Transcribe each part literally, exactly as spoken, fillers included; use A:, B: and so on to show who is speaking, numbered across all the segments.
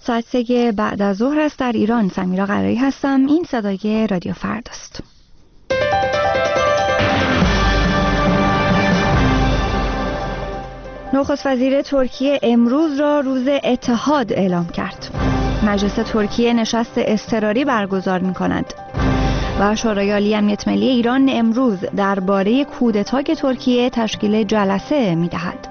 A: ساعت سه بعد از ظهر است در ایران. سمیرا قرایی هستم. این صدای رادیو فرداست. نخست وزیر ترکیه امروز را روز اتحاد اعلام کرد. مجلس ترکیه نشست اضطراری برگزار می‌کند و شورای عالی امنیت ملی ایران امروز درباره کودتای ترکیه تشکیل جلسه می‌دهد.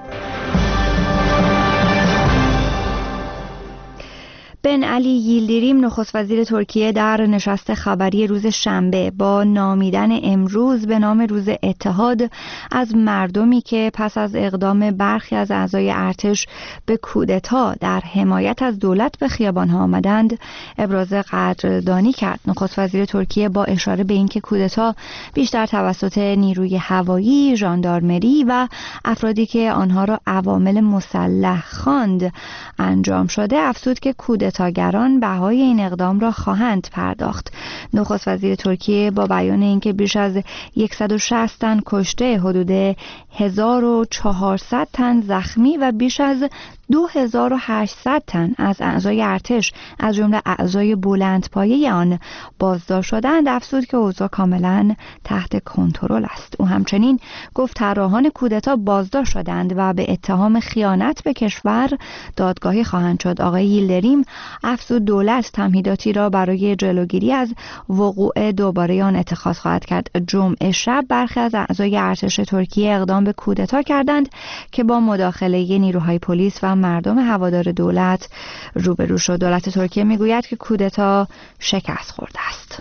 A: بن علی ییلدیریم نخست وزیر ترکیه در نشست خبری روز شنبه با نامیدن امروز به نام روز اتحاد از مردمی که پس از اقدام برخی از اعضای ارتش به کودتا در حمایت از دولت به خیابان‌ها آمدند ابراز قدردانی کرد. نخست وزیر ترکیه با اشاره به اینکه کودتا بیشتر توسط نیروی هوایی، ژاندارمری و افرادی که آنها را عوامل مسلح خواند انجام شده افزود که کودتا تاگران بهای این اقدام را خواهند پرداخت. نخست وزیر ترکیه با بیان اینکه بیش از صد و شصت تن کشته، حدود هزار و چهارصد تن زخمی و بیش از دو هزار و هشتصد تن از اعضای ارتش از جمله اعضای بلندپایه آن بازداشت شدند افزود که اوضاع کاملا تحت کنترل است. او همچنین گفت طراحان کودتا بازداشت شدند و به اتهام خیانت به کشور دادگاهی خواهند شد. آقای ییلدریم افزود دولت تمهیداتی را برای جلوگیری از وقوع دوباره آن اتخاذ خواهد کرد. جمعه شب برخی از اعضای ارتش ترکیه اقدام به کودتا کردند که با مداخله نیروهای پلیس و مردم هوادار دولت روبرو شد. دولت ترکیه میگوید که کودتا شکست خورده است.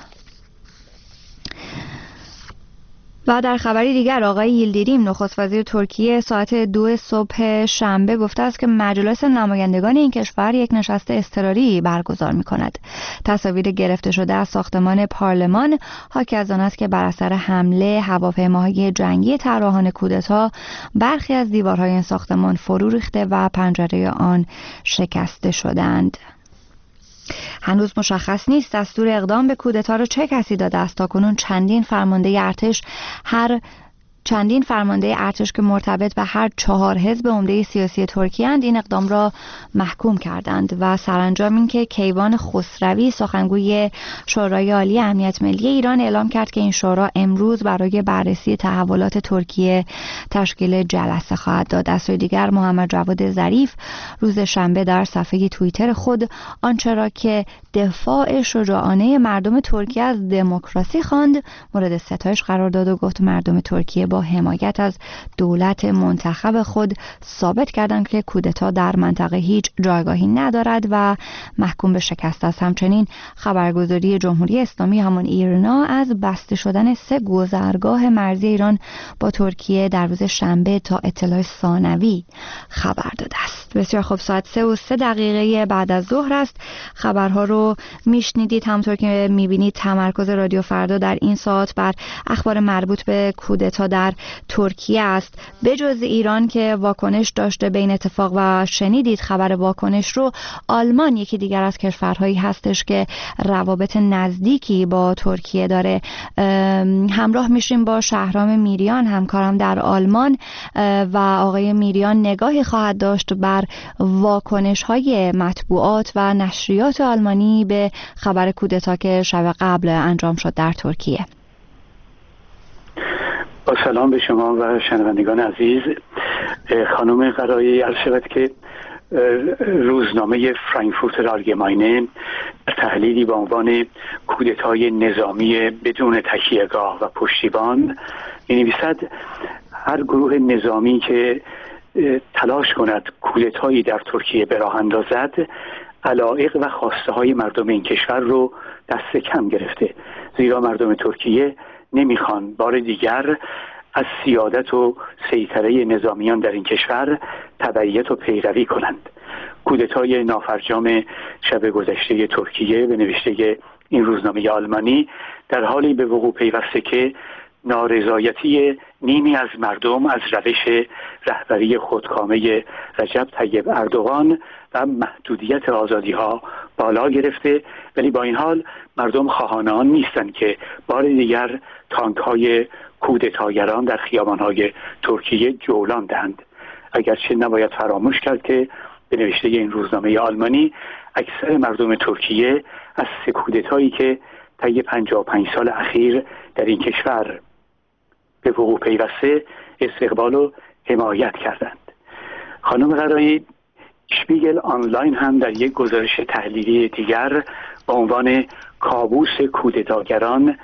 A: و در خبری دیگر آقای ییلدیریم نخست وزیر ترکیه ساعت دو صبح شنبه گفته است که مجلس نمایندگان این کشور یک نشست اضطراری برگزار می‌کند. تصاویر گرفته شده از ساختمان پارلمان حاکی از آن است که بر اثر حمله هواپیماهای جنگی طراحان کودتا برخی از دیوارهای این ساختمان فرو ریخته و پنجره آن شکسته شدند. هنوز مشخص نیست دستور اقدام به کودتا را چه کسی داده است. تاکنون چندین فرمانده ارتش هر چندین فرمانده ارتش که مرتبط به هر چهار حزب عمده سیاسی ترکیه اند این اقدام را محکوم کردند و سرانجام اینکه کیوان خسروی سخنگوی شورای عالی امنیت ملی ایران اعلام کرد که این شورا امروز برای بررسی تحولات ترکیه تشکیل جلسه خواهد داد. از سوی دیگر محمد جواد ظریف روز شنبه در صفحه توییتر خود آنچه را که دفاع شجاعانه مردم ترکیه از دموکراسی خواند مورد ستایش قرار داد و گفت مردم ترکیه با حمایت از دولت منتخب خود ثابت کردند که کودتا در منطقه هیچ جایگاهی ندارد و محکوم به شکست است. همچنین خبرگزاری جمهوری اسلامی همان ایرنا از بسته شدن سه گذرگاه مرزی ایران با ترکیه در روز شنبه تا اطلاع ثانوی خبر داده است. بسیار خوب، ساعت سه و سه دقیقه بعد از ظهر است. خبرها رو میشنیدید. همونطور که میبینید تمرکز رادیو فردا در این ساعت بر اخبار مربوط به کودتا در ترکیه است. به جز ایران که واکنش داشته به این اتفاق و شنیدید خبر واکنش رو، آلمان یکی دیگر از کشورهایی هستش که روابط نزدیکی با ترکیه داره. همراه میشیم با شهرام میریان همکارم در آلمان و آقای میریان نگاهی خواهد داشت بر واکنش های مطبوعات و نشریات آلمانی به خبر کودتا که شب قبل انجام شد در ترکیه.
B: با سلام به شما و شنوندگان عزیز. خانم قرایی عرض شود که روزنامه فرانکفورتر آلگماینه تحلیلی با عنوان کودتای نظامی بدون تکیهگاه و پشتیبان می‌نویسد هر گروه نظامی که تلاش کند کودتایی در ترکیه به راه اندازد علایق و خواسته های مردم این کشور رو دست کم گرفته، زیرا مردم ترکیه نمیخوان بار دیگر از سیادت و سیطره نظامیان در این کشور تبعیت و پیروی کنند. کودتای نافرجام شب گذشته ترکیه به نوشته این روزنامه آلمانی در حالی به وقوع پیوسته که نارضایتی نیمی از مردم از روش رهبری خودکامه رجب طیب اردوغان و محدودیت آزادی‌ها بالا گرفته، ولی با این حال مردم خواهان آن نیستند که بار دیگر تانک‌های کودتاگران در خیابان‌های ترکیه جولان دهند. اگرچه نباید فراموش کرد که به نوشته این روزنامه آلمانی، اکثر مردم ترکیه از سه کودتایی که طی پنجاه و پنج سال اخیر در این کشور به وقوع پیوسته استقبال و حمایت کردند. خانم قرایی، شپیگل آنلاین هم در یک گزارش تحلیلی دیگر با عنوان کابوس کودتاگران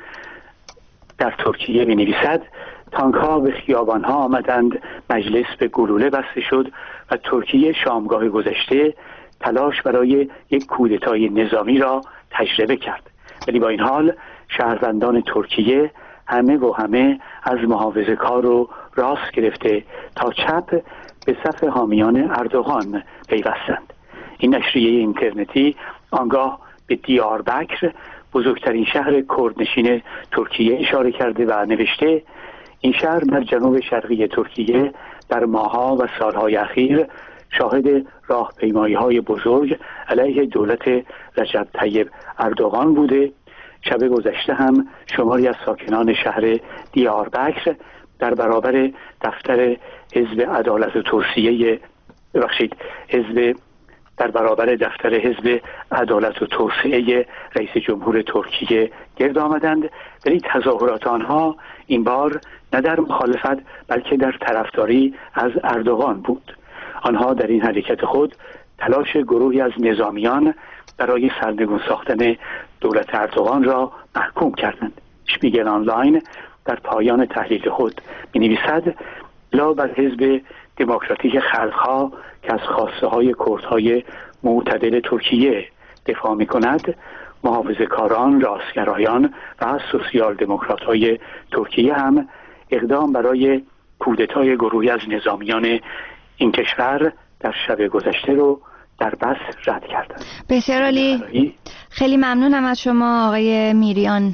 B: در ترکیه می نویسد: تانک ها به خیابان ها آمدند، مجلس به گلوله بسته شد و ترکیه شامگاه گذشته تلاش برای یک کودتای نظامی را تجربه کرد. ولی با این حال شهروندان ترکیه همه و همه از محافظه کار رو راست گرفته تا چپ به صف حامیان اردوغان پیوستند. این نشریه اینترنتی آنگاه به دیاربکر، بزرگترین شهر کردنشین ترکیه، اشاره کرده و نوشته: این شهر در جنوب شرقی ترکیه در ماه‌ها و سالهای اخیر شاهد راهپیمایی‌های بزرگ علیه دولت رجب طیب اردوغان بوده. شب گذشته هم شماری از ساکنان شهر دیاربکر در برابر دفتر حزب عدالت و توسعه ببخشید حزب در برابر دفتر حزب عدالت و توسعه رئیس جمهور ترکیه گرد آمدند، ولی تظاهرات آنها این بار نه در مخالفت بلکه در طرفداری از اردوغان بود. آنها در این حرکت خود تلاش گروهی از نظامیان برای سرنگون ساختن دولت اردوغان را محکوم کردند. شپیگل آنلاین در پایان تحلیل خود می نویسد: لا بر حزب دموکراتیک خلق‌ها که از خواسته های کردهای معتدل ترکیه دفاع می کند، محافظه کاران، راستگرایان و سوسیال دموکرات های ترکیه هم اقدام برای کودتای گروهی از نظامیان این کشور در شب گذشته رو در بس رد کردند.
A: بسیار عالی، خیلی ممنونم از شما آقای میریان.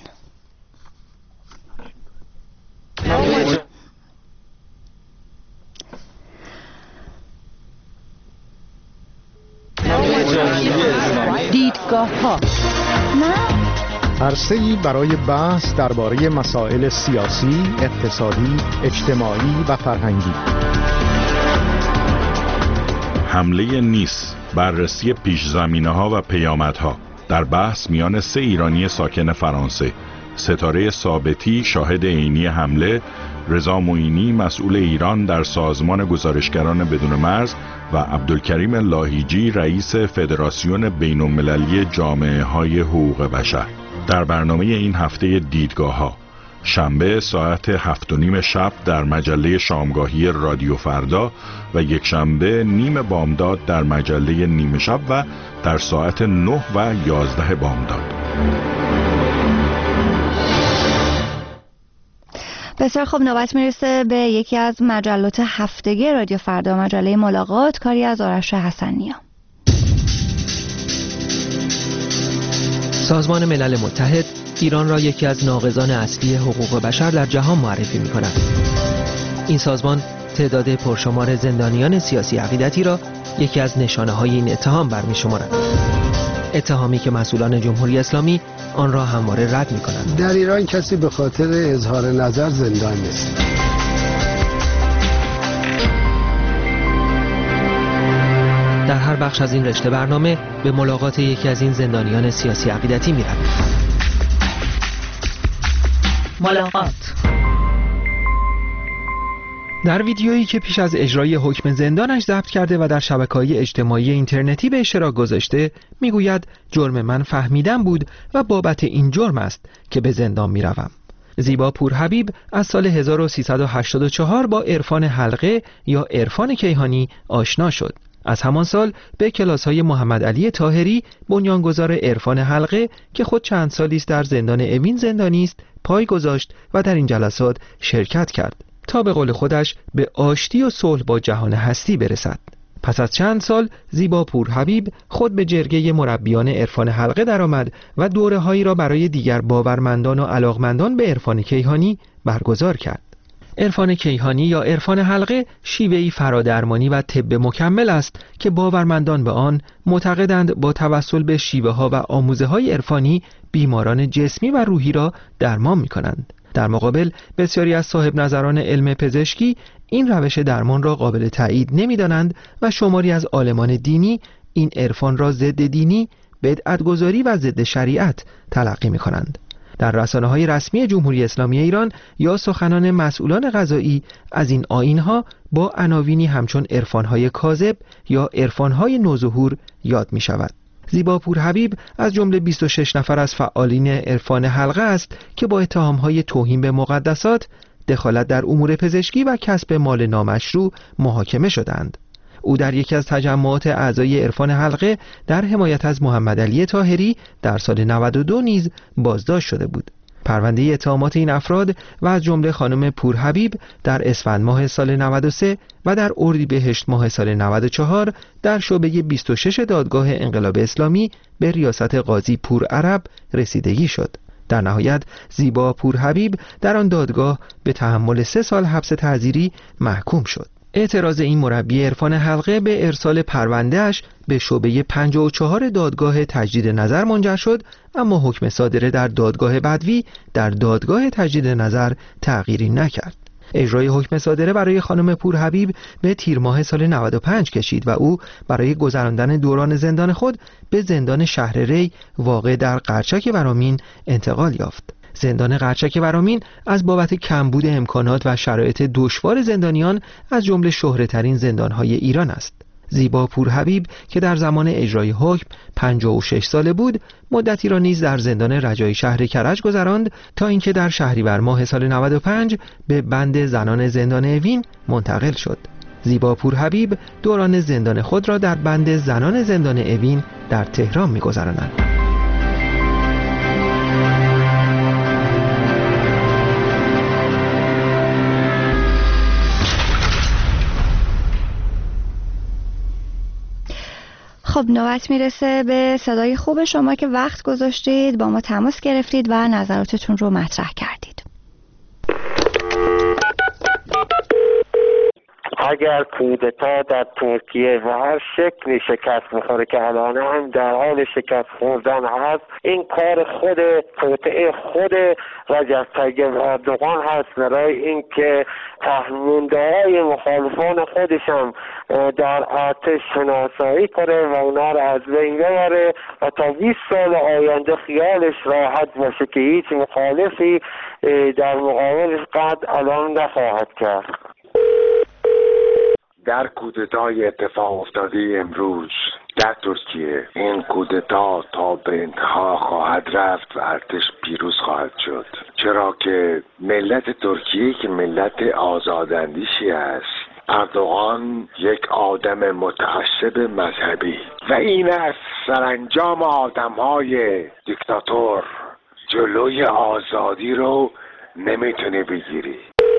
C: دیدگاه ها
D: عرصه‌ای برای بحث درباره مسائل سیاسی، اقتصادی، اجتماعی و فرهنگی.
E: حمله نیس، بررسی پیش‌زمینه‌ها و پیامدها در بحث میان سه ایرانی ساکن فرانسه، ستاره ثابتی شاهد عینی حمله، رضا معینی مسئول ایران در سازمان گزارشگران بدون مرز و عبدالکریم لاهیجی رئیس فدراسیون بین‌المللی جامعه‌های حقوق بشر. در برنامه این هفته دیدگاه‌ها، شنبه ساعت هفت و نیم شب در مجله شامگاهی رادیو فردا و یک شنبه نیم بامداد در مجله نیمه شب و در ساعت نه و یازده بامداد.
A: بسیار خوب، نوبت میرسه به یکی از مجلات هفتگی رادیو فردا، مجله ملاقات، کاری از آرش حسنیا.
F: سازمان ملل متحد ایران را یکی از ناقضان اصلی حقوق بشر در جهان معرفی می کند. این سازمان تعداد پرشمار زندانیان سیاسی عقیدتی را یکی از نشانه های این اتهام برمی شمارد. اتهامی که مسئولان جمهوری اسلامی آن را همواره رد می کنند.
G: در ایران کسی به خاطر اظهار نظر زندان نیست.
F: در هر بخش از این رشته برنامه به ملاقات یکی از این زندانیان سیاسی عقیدتی می رویم.
C: ملاقات.
H: در ویدیویی که پیش از اجرای حکم زندانش ضبط کرده و در شبکه‌های اجتماعی اینترنتی به اشتراک گذاشته، میگوید جرم من فهمیدن بود و بابت این جرم است که به زندان میروم. زیبا پورحبیب از سال هزار و سیصد و هشتاد و چهار با عرفان حلقه یا عرفان کیهانی آشنا شد. از همان سال به کلاس‌های محمد علی طاهری، بنیانگذار عرفان حلقه که خود چند سالی است در زندان اوین زندانی است، پای گذاشت و در این جلسات شرکت کرد تا به قول خودش به آشتی و صلح با جهان هستی برسد. پس از چند سال زیبا پورحبیب خود به جرگه مربیان عرفان حلقه درآمد و دوره‌هایی را برای دیگر باورمندان و علاقمندان به عرفان کیهانی برگزار کرد. عرفان کیهانی یا عرفان حلقه شیوهی فرادرمانی و طب مکمل است که باورمندان به آن معتقدند با توسل به شیوه ها و آموزه های عرفانی بیماران جسمی و روحی را درمان می کنند. در مقابل بسیاری از صاحب نظران علم پزشکی این روش درمان را قابل تایید نمی‌دانند و شماری از عالمان دینی این عرفان را ضد دینی، بدعت‌گذاری و ضد شریعت تلقی می‌کنند. در رسانه‌های رسمی جمهوری اسلامی ایران یا سخنان مسئولان قضایی از این آیین‌ها با عناوینی همچون عرفان‌های کاذب یا عرفان‌های نوظهور یاد می‌شود. زیبا پورحبیب از جمله بیست و شش نفر از فعالین عرفان حلقه است که با اتهام‌های توهین به مقدسات، دخالت در امور پزشکی و کسب مال نامشروع محاکمه شدند. او در یکی از تجمعات اعضای عرفان حلقه در حمایت از محمد علی طاهری در سال نود و دو نیز بازداشت شده بود. پرونده اتهامات این افراد و از جمله خانم پورحبیب در اسفند ماه سال نود و سه و در اردیبهشت ماه سال نود و چهار در شعبه بیست و شش دادگاه انقلاب اسلامی به ریاست قاضی پورعرب رسیدگی شد. در نهایت زیبا پورحبیب در آن دادگاه به تحمل سه سال حبس تعزیری محکوم شد. اعتراض این مربی عرفان حلقه به ارسال پروندهش به شعبه پنجاه و چهار دادگاه تجدید نظر منجر شد، اما حکم صادره در دادگاه بدوی در دادگاه تجدید نظر تغییری نکرد. اجرای حکم صادره برای خانم پورحبیب به تیر ماه سال نود و پنج کشید و او برای گذراندن دوران زندان خود به زندان شهر ری واقع در قرچک ورامین انتقال یافت. زندان قرچک ورامین از بابت کمبود امکانات و شرایط دشوار زندانیان از جمله شهره‌ترین زندان‌های ایران است. زیبا پورحبیب که در زمان اجرای حکم پنجاه و شش ساله بود، مدتی را نیز در زندان رجایی شهر کرج گذراند تا اینکه در شهریور ماه سال نود و پنج به بند زنان زندان اوین منتقل شد. زیبا پورحبیب دوران زندان خود را در بند زنان زندان اوین در تهران می‌گذراند.
A: خب نوبت میرسه به صدای خوب شما که وقت گذاشتید، با ما تماس گرفتید و نظراتتون رو مطرح کردید.
I: اگر کودتا در ترکیه و هر شکلی شکست میخوره که الان هم در حال شکست خوردن هست، این کار خود توطئه خود رجب طیب اردوغان هست برای اینکه تحمیل‌های مخالفان خودش هم در ارتش شناسایی کنه و اونا رو از بین ببره و تا بیست سال آینده خیالش راحت باشه که هیچ مخالفی در مقابلش قد الان نخواهد کرد.
J: در کودتای اتفاق افتاده امروز در ترکیه، این کودتا تا به انتها خواهد رفت و ارتش پیروز خواهد شد، چرا که ملت ترکیه که ملت آزاداندیشی است، اردوغان یک آدم متعصب مذهبی و این است سرانجام آدمهای دیکتاتور، جلوی آزادی رو نمیتونه بگیری.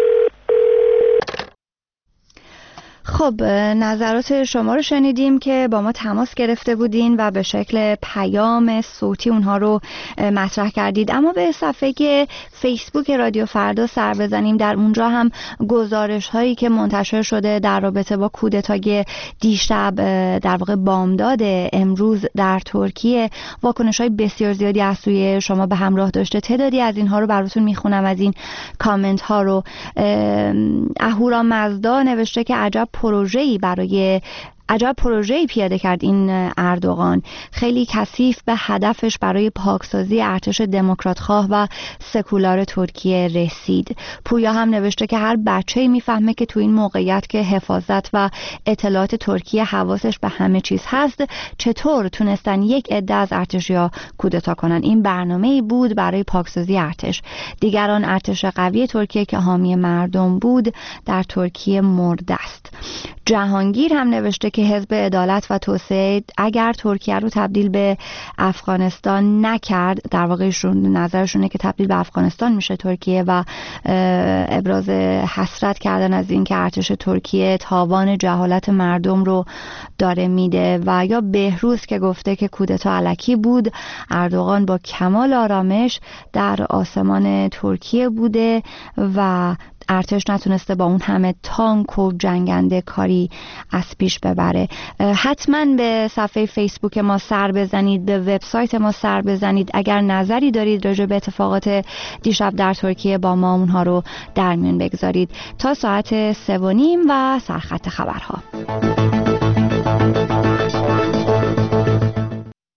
A: خب نظرات شما رو شنیدیم که با ما تماس گرفته بودین و به شکل پیام صوتی اونها رو مطرح کردید، اما به صفحه فیسبوک رادیو فردا سر بزنیم. در اونجا هم گزارش هایی که منتشر شده در رابطه با کودتای دیشب، در واقع بامداد امروز در ترکیه، واکنش های بسیار زیادی از سوی شما به همراه داشته. تعدادی از اینها رو براتون میخونم، از این کامنت ها رو. اهورا مزدا نوشته که عجب پروژه‌ای برای عجب پروژه‌ای پیاده کرد این اردوغان، خیلی کثیف به هدفش برای پاکسازی ارتش دموکرات‌خواه و سکولار ترکیه رسید. پویا هم نوشته که هر بچه‌ای میفهمه که تو این موقعیت که حفاظت و اطلاعات ترکیه حواسش به همه چیز هست، چطور تونستن یک عده از ارتشیا کودتا کنن. این برنامه‌ای بود برای پاکسازی ارتش. دیگران ارتش قوی ترکیه که حامی مردم بود در ترکیه مرده است. جهانگیر هم نوشته که حزب عدالت و توسعه اگر ترکیه رو تبدیل به افغانستان نکرد، در واقع نظرشونه که تبدیل به افغانستان میشه ترکیه، و ابراز حسرت کردن از این که ارتش ترکیه تاوان جهالت مردم رو داره میده. و یا بهروز که گفته که کودتا الکی بود، اردوغان با کمال آرامش در آسمان ترکیه بوده و ارتش نتونسته با اون همه تانک و جنگنده کاری از پیش ببره. حتما به صفحه فیسبوک ما سر بزنید، به وبسایت ما سر بزنید. اگر نظری دارید راجع به اتفاقات دیشب در ترکیه با ما اونها رو در میون بگذارید. تا ساعت سه و نیم و سرخط خبرها.